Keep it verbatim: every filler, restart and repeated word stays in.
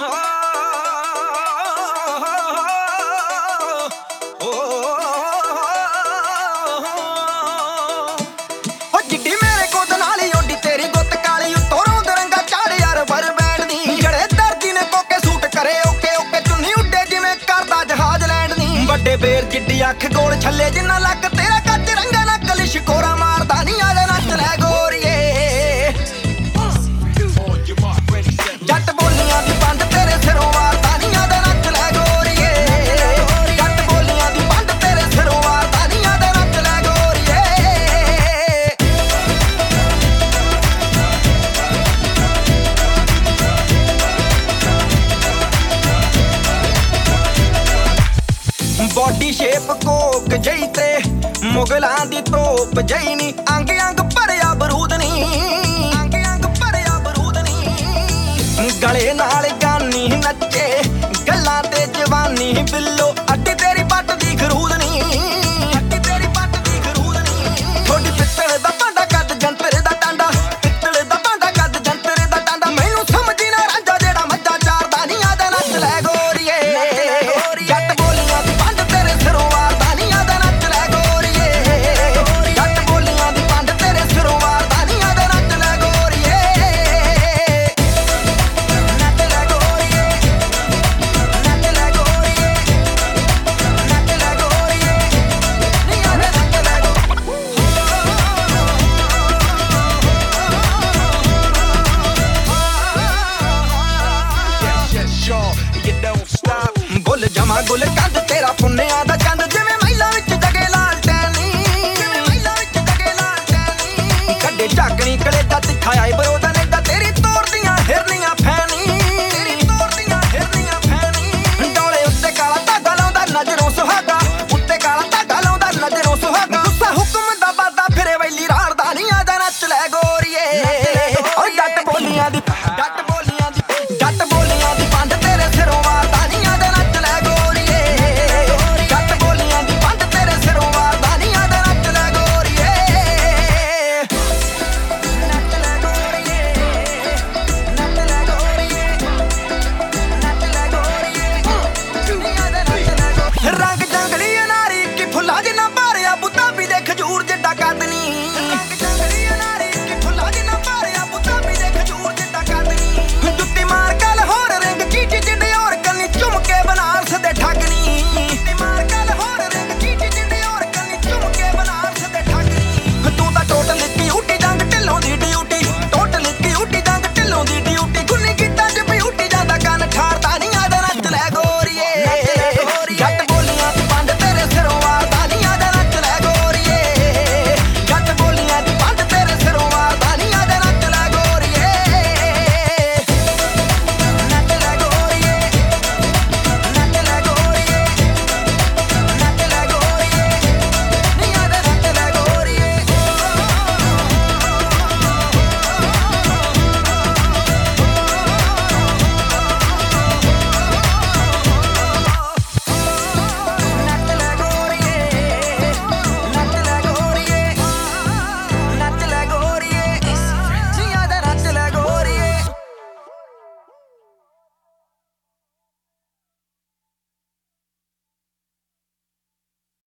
बेर जिड्डी अख गोल छले जिन्ना लक तेरा कच रंगा ना कलिश कोरा मारदा नी आजा नच लै गोरिए जट बोलियां दी बंद तेरे सिरों वारदा नी आजा नच लै गोरिए जट बोलियां दी बंद तेरे सिरों वारदा नी आजा नच लै गोरिए बॉडी शेप कोक जई ते मुगलां दी तोप जई नी अंग अंग भरिया बरूद नी अंग अंग भरिया बरूद नी गले नाल गानी नच्चे गल्लां ते जवानी बिल्लो अड्डी तेरी पट दी खरूद नी अड्डी तेरी पट दी खरूद नी थोड़ी पित्तल दा भांडा कद जंतर दा टांडा पित्तल दा भांडा कद जंतर दा टांडा मैनू समझी ना रांझा जेड़ा मज्जा चारदा नी आजा नच लै गोरिए जट बोलियां दी बंद तेरे सिरों वारदा नी आजा नच लै गोरिए जट बोलियां दी बंद तेरे सिरों वारदा नी आजा नच लै गोरिए नच लै गोरिए नच लै गोरिए नच लै गोरिए नी आजा नच लै बुल जमा गुल कंद तेरा पुन्निया दा चंद जिवें महिला विच जगे लाल टैनी जिवें महिला विच जगे लाल टैनी कड्डे झाकणी कलेजा तिखा आए